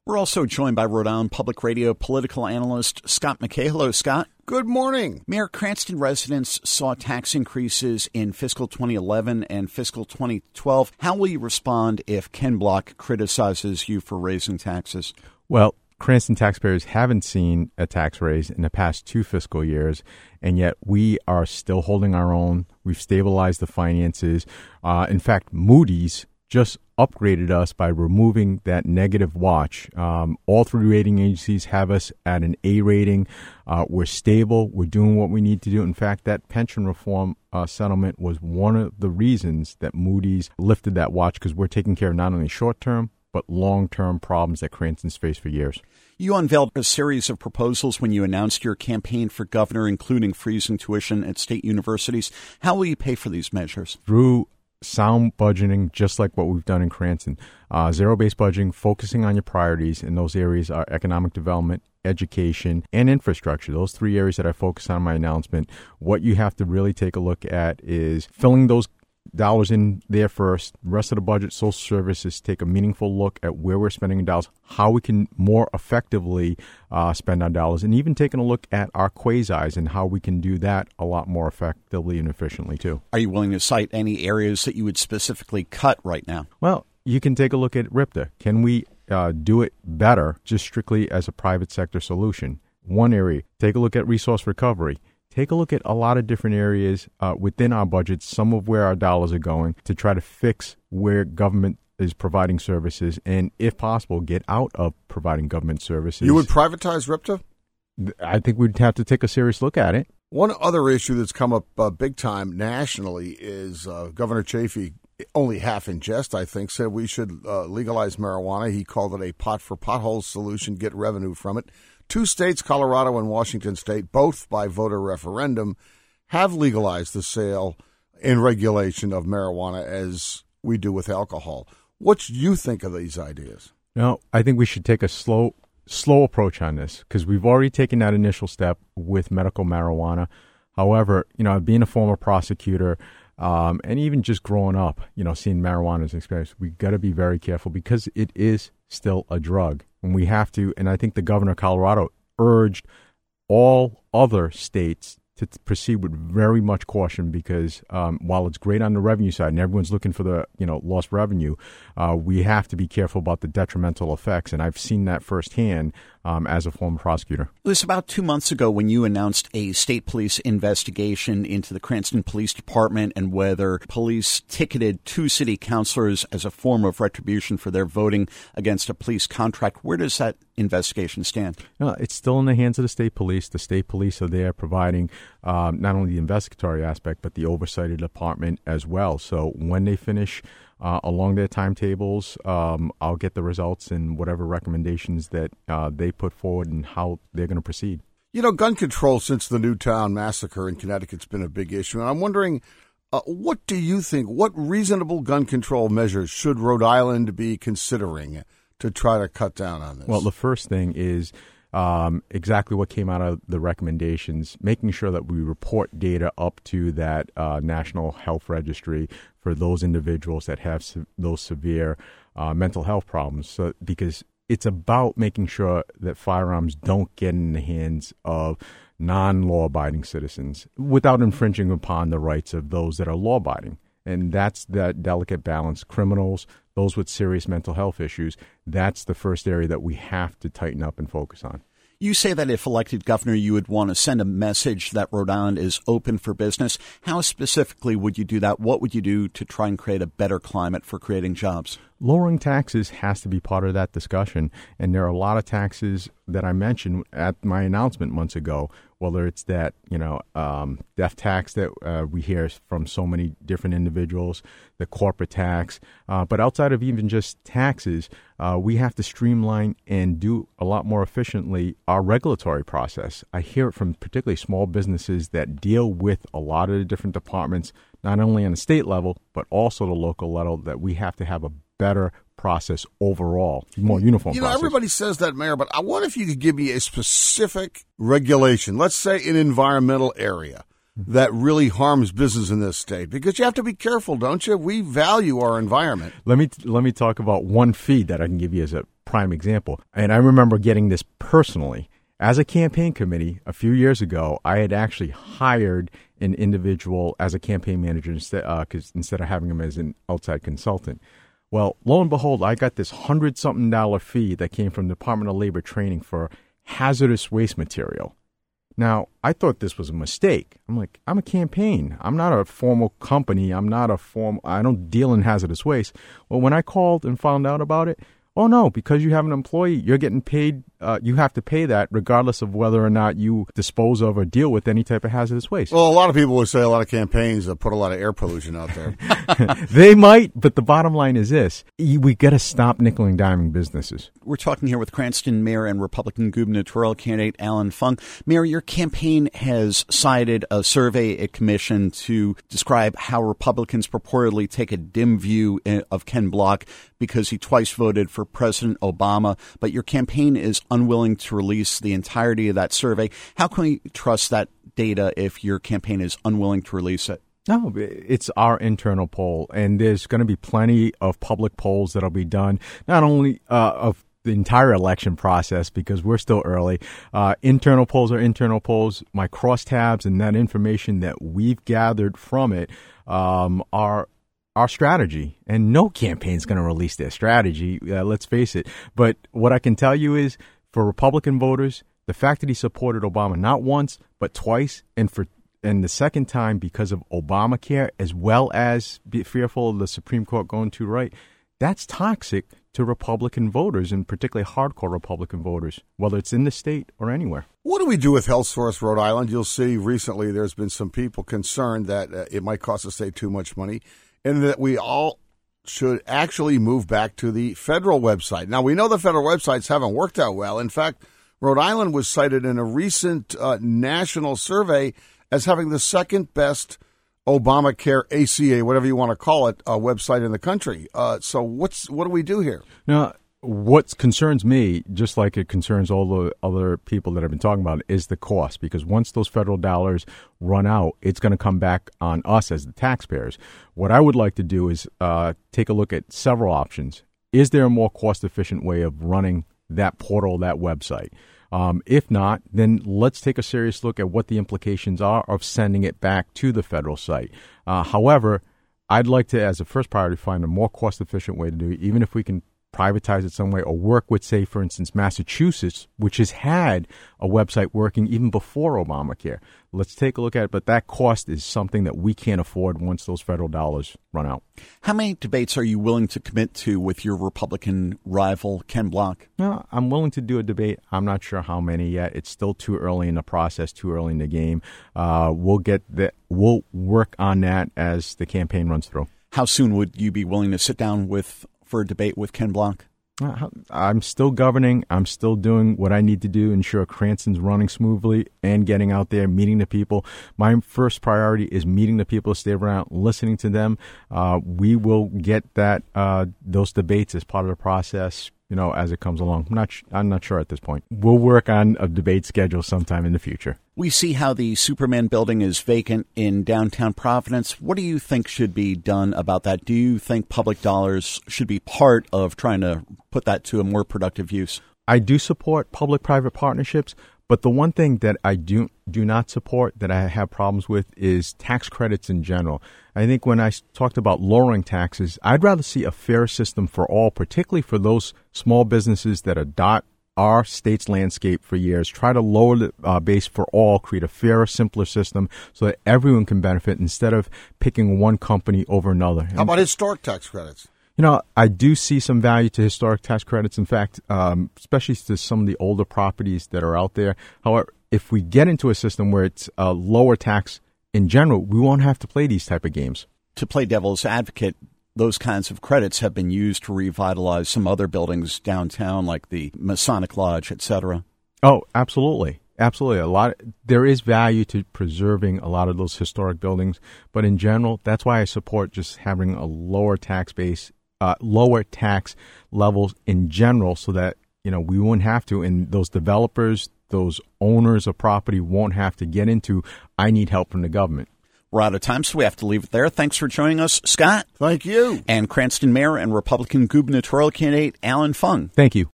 We're also joined by Rhode Island Public Radio political analyst Scott McKay. Hello, Scott. Good morning. Mayor, Cranston residents saw tax increases in fiscal 2011 and fiscal 2012. How will you respond if Ken Block criticizes you for raising taxes? Well, Cranston taxpayers haven't seen a tax raise in the past 2 fiscal years, and yet we are still holding our own. We've stabilized the finances. In fact, Moody's just upgraded us by removing that negative watch. All 3 rating agencies have us at an A rating. We're stable. We're doing what we need to do. In fact, that pension reform settlement was one of the reasons that Moody's lifted that watch, because we're taking care of not only short-term, but long-term problems that Cranston's faced for years. You unveiled a series of proposals when you announced your campaign for governor, including freezing tuition at state universities. How will you pay for these measures? Through sound budgeting, just like what we've done in Cranston. Zero-based budgeting, focusing on your priorities, and those areas are economic development, education, and infrastructure. Those 3 areas that I focus on in my announcement. What you have to really take a look at is filling those dollars in there first. The rest of the budget, social services, take a meaningful look at where we're spending dollars, how we can more effectively spend our dollars, and even taking a look at our quasis and how we can do that a lot more effectively and efficiently too. Are you willing to cite any areas that you would specifically cut right now? Well, you can take a look at RIPTA. Can we do it better just strictly as a private sector solution? One area. Take a look at resource recovery. Take a look at a lot of different areas within our budget, some of where our dollars are going, to try to fix where government is providing services and, if possible, get out of providing government services. You would privatize RIPTA? I think we'd have to take a serious look at it. One other issue that's come up big time nationally is Governor Chafee, only half in jest, I think, said we should legalize marijuana. He called it a pot for potholes solution, get revenue from it. 2 states, Colorado and Washington State, both by voter referendum, have legalized the sale and regulation of marijuana as we do with alcohol. What do you think of these ideas? No, I think we should take a slow approach on this, because we've already taken that initial step with medical marijuana. However, being a former prosecutor, and even just growing up, seeing marijuana as an experience, we got to be very careful, because it is still a drug. And we have to, and I think the governor of Colorado urged all other states to proceed with very much caution, because while it's great on the revenue side and everyone's looking for the lost revenue, we have to be careful about the detrimental effects. And I've seen that firsthand as a former prosecutor. It was about 2 months ago when you announced a state police investigation into the Cranston Police Department and whether police ticketed 2 city councilors as a form of retribution for their voting against a police contract. Where does that investigation stand? It's still in the hands of the state police. The state police are there providing not only the investigatory aspect, but the oversight of the department as well. So when they finish along their timetables, I'll get the results and whatever recommendations that they put forward and how they're going to proceed. Gun control since the Newtown massacre in Connecticut's been a big issue. And I'm wondering, what do you think, what reasonable gun control measures should Rhode Island be considering to try to cut down on this? Well, the first thing is exactly what came out of the recommendations, making sure that we report data up to that National Health Registry for those individuals that have those severe mental health problems. So, because it's about making sure that firearms don't get in the hands of non-law-abiding citizens without infringing upon the rights of those that are law-abiding. And that's that delicate balance. Criminals, those with serious mental health issues, that's the first area that we have to tighten up and focus on. You say that if elected governor, you would want to send a message that Rhode Island is open for business. How specifically would you do that? What would you do to try and create a better climate for creating jobs? Lowering taxes has to be part of that discussion. And there are a lot of taxes that I mentioned at my announcement months ago, whether it's that, death tax that we hear from so many different individuals, the corporate tax. But outside of even just taxes, we have to streamline and do a lot more efficiently our regulatory process. I hear it from particularly small businesses that deal with a lot of the different departments, not only on the state level, but also the local level, that we have to have a better process overall, more uniform process. Everybody says that, Mayor, but I wonder if you could give me a specific regulation, let's say an environmental area, that really harms business in this state? Because you have to be careful, don't you? We value our environment. Let me talk about one fee that I can give you as a prime example. And I remember getting this personally. As a campaign committee a few years ago, I had actually hired an individual as a campaign manager instead of having him as an outside consultant. Well, lo and behold, I got this $100-something fee that came from the Department of Labor training for hazardous waste material. Now, I thought this was a mistake. I'm like, I'm a campaign. I'm not a formal company. I don't deal in hazardous waste. Well, when I called and found out about it, oh, no, because you have an employee, you're getting paid. You have to pay that regardless of whether or not you dispose of or deal with any type of hazardous waste. Well, a lot of people would say a lot of campaigns put a lot of air pollution out there. They might, but the bottom line is this. We got to stop nickel and diming businesses. We're talking here with Cranston Mayor and Republican gubernatorial candidate Allan Fung. Mayor, your campaign has cited a survey it commissioned to describe how Republicans purportedly take a dim view of Ken Block because he twice voted for President Obama, but your campaign is unwilling to release the entirety of that survey. How can we trust that data if your campaign is unwilling to release it? No, it's our internal poll, and there's going to be plenty of public polls that'll be done, not only of the entire election process, because we're still early. Internal polls are internal polls. My crosstabs and that information that we've gathered from it are our strategy, and no campaign's going to release their strategy, let's face it. But what I can tell you is, for Republican voters, the fact that he supported Obama not once, but twice, and the second time because of Obamacare, as well as be fearful of the Supreme Court going too right, that's toxic to Republican voters, and particularly hardcore Republican voters, whether it's in the state or anywhere. What do we do with HealthSource Rhode Island? You'll see recently there's been some people concerned that it might cost the state too much money, and that we all should actually move back to the federal website. Now, we know the federal websites haven't worked out well. In fact, Rhode Island was cited in a recent national survey as having the second best Obamacare, ACA, whatever you want to call it, website in the country. So what do we do here? Now, what concerns me, just like it concerns all the other people that I've been talking about, is the cost. Because once those federal dollars run out, it's going to come back on us as the taxpayers. What I would like to do is take a look at several options. Is there a more cost-efficient way of running that portal, that website? If not, then let's take a serious look at what the implications are of sending it back to the federal site. However, I'd like to, as a first priority, find a more cost-efficient way to do it, even if we can privatize it some way, or work with, say, for instance, Massachusetts, which has had a website working even before Obamacare. Let's take a look at it, but that cost is something that we can't afford once those federal dollars run out. How many debates are you willing to commit to with your Republican rival, Ken Block? No, I'm willing to do a debate. I'm not sure how many yet. It's still too early in the process, too early in the game. We'll work on that as the campaign runs through. How soon would you be willing to sit down for a debate with Ken Block? I'm still governing. I'm still doing what I need to do, ensure Cranston's running smoothly and getting out there, meeting the people. My first priority is meeting the people, stay around, listening to them. We will get those debates as part of the process, as it comes along. I'm not sure at this point. We'll work on a debate schedule sometime in the future. We see how the Superman building is vacant in downtown Providence. What do you think should be done about that? Do you think public dollars should be part of trying to put that to a more productive use? I do support public-private partnerships, but the one thing that I do not support, that I have problems with, is tax credits in general. I think when I talked about lowering taxes, I'd rather see a fair system for all, particularly for those small businesses that adopt our state's landscape for years. Try to lower the base for all, create a fairer, simpler system so that everyone can benefit instead of picking one company over another. How about historic tax credits? I do see some value to historic tax credits. In fact, especially to some of the older properties that are out there. However, if we get into a system where it's a lower tax in general, we won't have to play these type of games. To play devil's advocate, those kinds of credits have been used to revitalize some other buildings downtown, like the Masonic Lodge, et cetera. Oh, absolutely. Absolutely. There is value to preserving a lot of those historic buildings. But in general, that's why I support just having a lower tax base, lower tax levels in general, so that we wouldn't have to. And those developers those owners of property won't have to get into, I need help from the government. We're out of time, so we have to leave it there. Thanks for joining us, Scott. Thank you. And Cranston Mayor and Republican gubernatorial candidate Alan Fung. Thank you.